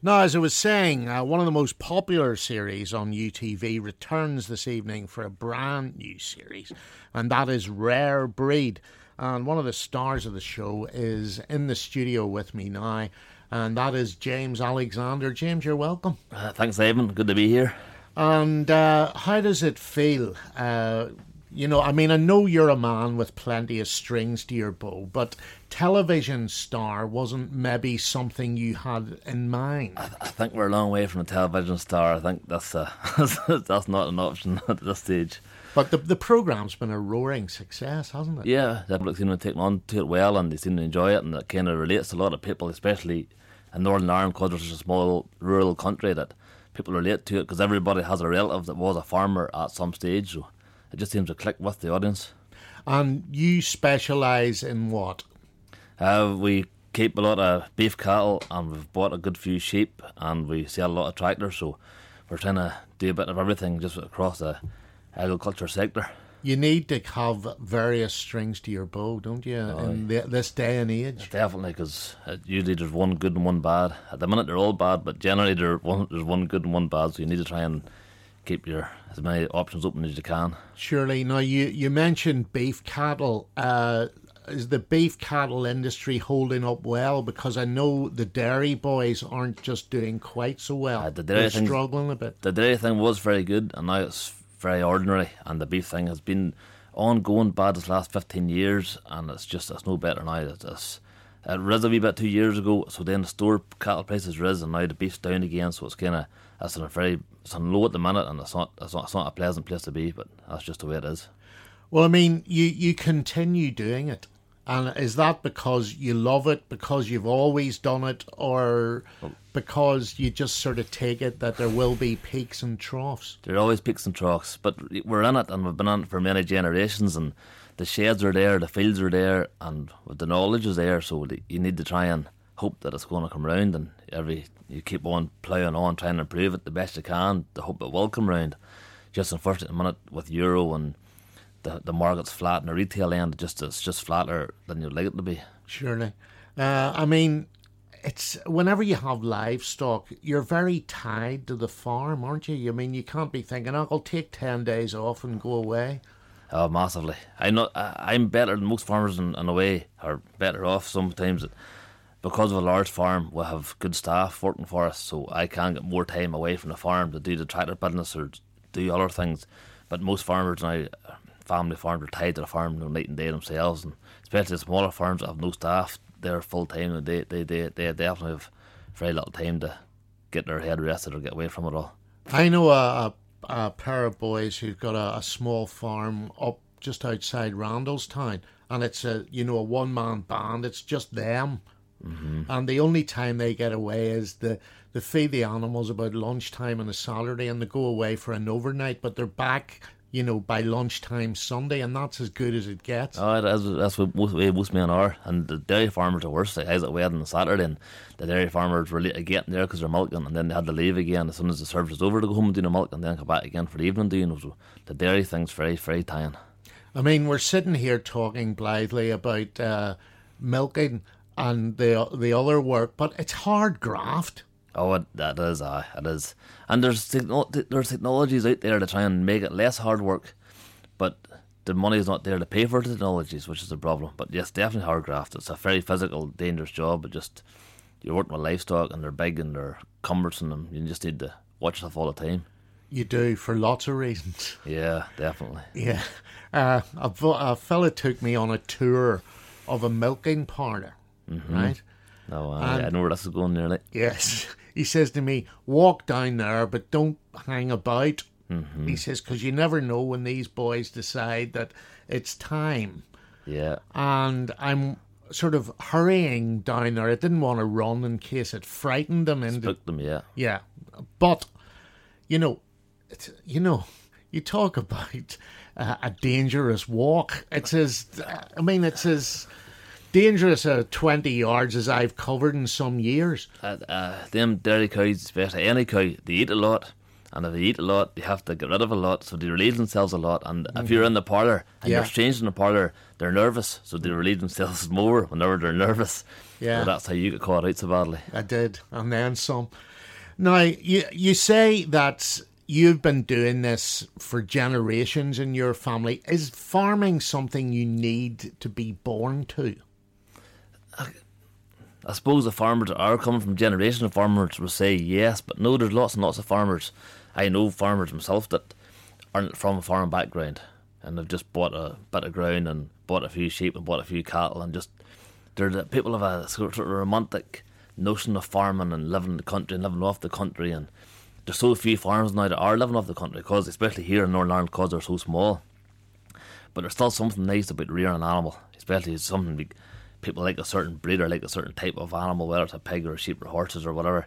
Now, as I was saying, one of the most popular series on UTV returns this evening for a brand new series, and that is Rare Breed. And one of the stars of the show is in the studio with me now, and that is James Alexander. James, you're welcome. Thanks, Evan. Good to be here. And how does it feel? I know you're a man with plenty of strings to your bow, but television star wasn't maybe something you had in mind. I think we're a long way from a television star. I think that's that's not an option at this stage. But the programme's been a roaring success, hasn't it? Yeah, everybody's seem to take on to it well, and they seem to enjoy it, and it kind of relates to a lot of people, especially in Northern Ireland, because it's such a small rural country that people relate to it, because everybody has a relative that was a farmer at some stage, so it just seems to click with the audience. And you specialise in what? We keep a lot of beef cattle, and we've bought a good few sheep, and we sell a lot of tractors, so we're trying to do a bit of everything just across the agriculture sector. You need to have various strings to your bow, don't you, this day and age? Definitely, because usually there's one good and one bad. At the minute they're all bad, but generally there's one good and one bad, so you need to try and keep as many options open as you can. Surely. Now, you mentioned beef cattle. Is the beef cattle industry holding up well? Because I know the dairy boys aren't just doing quite so well. They're struggling a bit. The dairy thing was very good, and now it's very ordinary, and the beef thing has been ongoing bad this last 15 years, and it's no better now. It rose a wee bit 2 years ago, so then the store cattle prices rose, and now the beef's down again, so it's on low at the minute, and it's not a pleasant place to be, but that's just the way it is. Well, I mean, you continue doing it, and is that because you love it, because you've always done it, or because you just sort of take it that there will be peaks and troughs? There are always peaks and troughs, but we're in it, and we've been in it for many generations, and the sheds are there, the fields are there, and the knowledge is there, so you need to try and hope that it's going to come round, and you keep on ploughing on, trying to improve it the best you can to hope it will come round. Just unfortunately at the minute with Euro and the market's flat, and the retail end it's just flatter than you'd like it to be. Surely. It's whenever you have livestock, you're very tied to the farm, aren't you? I mean, you can't be thinking, I'll take 10 days off and go away. Oh, massively. I'm better than most farmers in a way, or better off sometimes. Because of a large farm, we have good staff working for us, so I can get more time away from the farm to do the tractor business or do other things. But most farmers now, family farms, are tied to the farm night and day themselves, and especially the smaller farms that have no staff, they're full time, and they definitely have very little time to get their head rested or get away from it all. I know a pair of boys who've got a small farm up just outside Randallstown, and it's a one-man band. It's just them. Mm-hmm. And the only time they get away is they feed the animals about lunchtime on a Saturday, and they go away for an overnight, but they're back by lunchtime Sunday, and that's as good as it gets. Oh, that's what most men are, and the dairy farmers are worse. I was at wedding on Saturday, and the dairy farmers were late getting there because they're milking, and then they had to leave again as soon as the service was over to go home and do the milk, and then come back again for the evening doing. So the dairy thing's very, very tiring. I mean, we're sitting here talking blithely about milking and the other work, but it's hard graft. Oh, it is. And there's technologies out there to try and make it less hard work, but the money is not there to pay for the technologies, which is the problem. But yes, definitely hard graft. It's a very physical, dangerous job, but you're working with livestock, and they're big and they're cumbersome, and you just need to watch yourself all the time. You do, for lots of reasons. Yeah, definitely. Yeah. A fella took me on a tour of a milking parlour, mm-hmm. right? Oh, I know where this is going nearly. Yes. He says to me, walk down there, but don't hang about. Mm-hmm. He says, because you never know when these boys decide that it's time. Yeah. And I'm sort of hurrying down there. I didn't want to run in case it frightened them. Spooked them, yeah. Yeah. But, you talk about a dangerous walk. It's as dangerous 20 yards as I've covered in some years. Them dairy cows, especially any cow, they eat a lot, And if they eat a lot, they have to get rid of a lot, so they relieve themselves a lot. And if you're in the parlour and Yeah. you're strange in the parlour, they're nervous, so they relieve themselves more whenever they're nervous. Yeah. So that's how you get caught out so badly. I did, and then some. Now, you say that you've been doing this for generations in your family. Is farming something you need to be born to? I suppose the farmers are coming from generations of farmers will say yes, but no, there's lots and lots of farmers. I know farmers myself that aren't from a farm background and they've just bought a bit of ground and bought a few sheep and bought a few cattle and just they're the people have a sort of romantic notion of farming and living in the country and living off the country, and there's so few farmers now that are living off the country because especially here in Northern Ireland because they're so small. But there's still something nice about rearing an animal, especially something people like a certain breed or like a certain type of animal, whether it's a pig or a sheep or horses or whatever.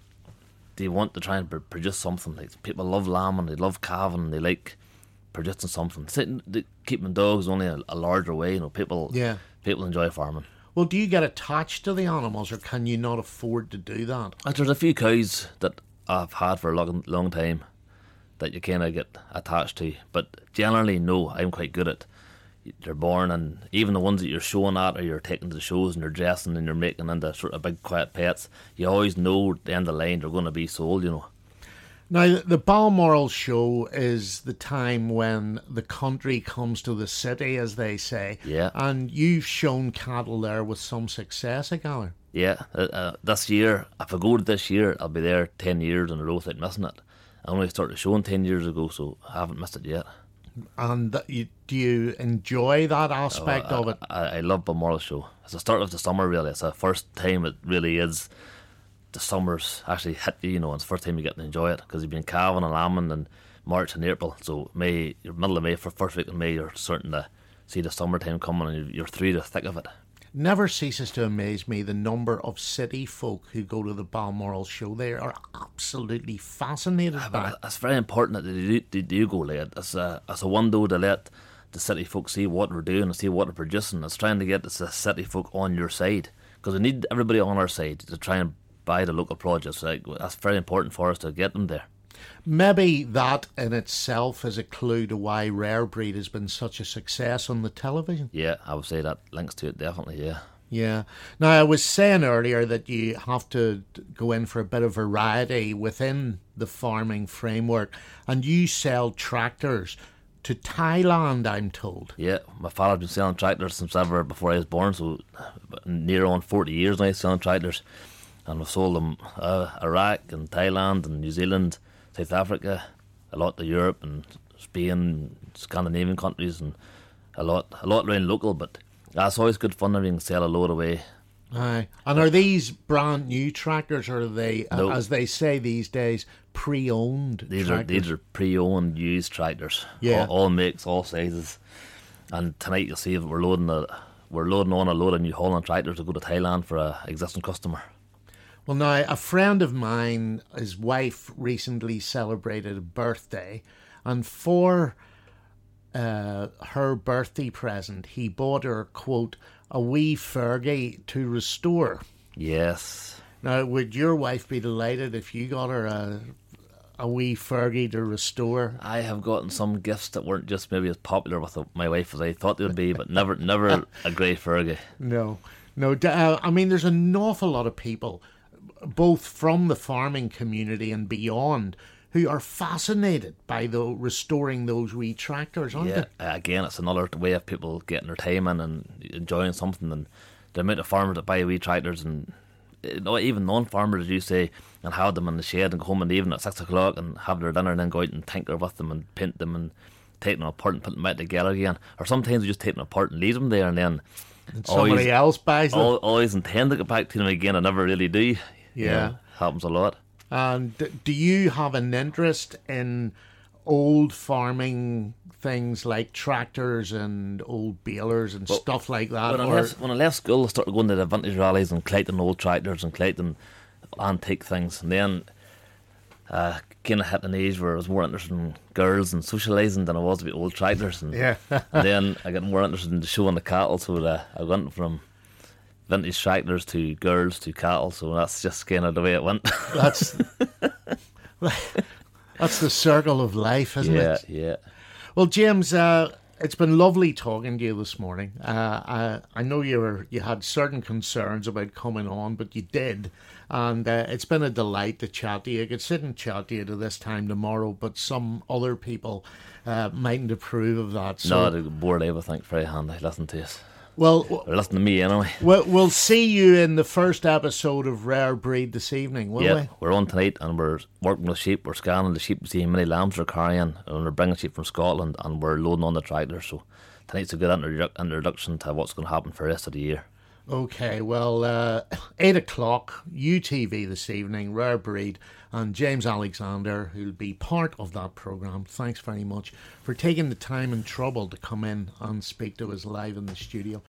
They want to try and produce something. Like people love lambing, they love calving, they like producing something. Keeping dogs only a larger way. You know, people enjoy farming. Well, do you get attached to the animals, or can you not afford to do that? There's a few cows that I've had for a long time that you kind of get attached to, but generally, no, I'm quite good at. They're born, and even the ones that you're showing at or you're taking to the shows and you're dressing and you're making into sort of big quiet pets, you always know at the end of the line they're going to be sold, you know. Now, the Balmoral show is the time when the country comes to the city, as they say. Yeah. And you've shown cattle there with some success, I gather. Yeah. This year, if I go to this year, I'll be there 10 years in a row without missing it. I only started showing 10 years ago, so I haven't missed it yet. And do you enjoy that aspect of it? I love Balmoral show. It's the start of the summer, really. It's the first time it really is. The summer's actually hit you, you know, and it's the first time you get to enjoy it because you've been calving and lambing in March and April. So May, middle of May, for first week of May, you're starting to see the summertime coming and you're through the thick of it. Never ceases to amaze me the number of city folk who go to the Balmoral show. They are absolutely fascinated by it. It's very important that they do go late. It's a window to let the city folk see what we're doing and see what we're producing. It's trying to get the city folk on your side because we need everybody on our side to try and buy the local produce. That's very important for us to get them there. Maybe that in itself is a clue to why Rare Breed has been such a success on the television. Yeah, I would say that links to it, definitely, yeah. Yeah. Now, I was saying earlier that you have to go in for a bit of variety within the farming framework, and you sell tractors to Thailand, I'm told. Yeah, my father's been selling tractors since ever before I was born, so near on 40 years now selling tractors. And we've sold them Iraq and Thailand and New Zealand, South Africa, a lot to Europe and Spain, Scandinavian countries, and a lot around local. But that's always good fun if you can sell a load away. Aye. And are these brand new tractors, or are they, No. as they say these days, pre-owned These tractors? are pre-owned used tractors. Yeah. All makes, all sizes. And tonight you'll see that we're loading on a load of New Holland tractors to go to Thailand for an existing customer. Well, now, a friend of mine, his wife recently celebrated a birthday, and for her birthday present, he bought her, quote, a wee Fergie to restore. Yes. Now, would your wife be delighted if you got her a wee Fergie to restore? I have gotten some gifts that weren't just maybe as popular with my wife as I thought they would be, but never a grey Fergie. No. I mean, there's an awful lot of people, both from the farming community and beyond, who are fascinated by restoring those wee tractors, aren't Yeah, they? again, it's another way of people getting their time in and enjoying something. And the amount of farmers that buy wee tractors, and even non-farmers, as you say, and have them in the shed and go home in the evening at 6 o'clock and have their dinner and then go out and tinker with them and paint them and take them apart and put them back together again. Or sometimes we just take them apart and leave them there, and then And somebody else buys them. always intend to get back to them again and never really do. Yeah. Happens a lot. And do you have an interest in old farming things like tractors and old balers and stuff like that? When I left school, I started going to the vintage rallies and collecting old tractors and collecting antique things. And then kind of hit an age where I was more interested in girls and socialising than I was about old tractors. And, Yeah. and then I got more interested in the showing the cattle, so I went from vintage tractors to girls to cattle, so that's just kind of the way it went. That's That's the circle of life, isn't it? Yeah. Well, James, it's been lovely talking to you this morning. I know you had certain concerns about coming on, but you did. And it's been a delight to chat to you. I could sit and chat to you to this time tomorrow, but some other people mightn't approve of that. So, No, the board I would think very handy. Listen to us. Well, or listen to me anyway. We'll see you in the first episode of Rare Breed this evening, will we? We're on tonight and we're working with sheep. We're scanning the sheep to see how many lambs we're carrying, and we're bringing sheep from Scotland and we're loading on the tractor. So tonight's a good introduction to what's going to happen for the rest of the year. Okay, well, 8 o'clock, UTV this evening, Rare Breed, and James Alexander, who'll be part of that programme. Thanks very much for taking the time and trouble to come in and speak to us live in the studio.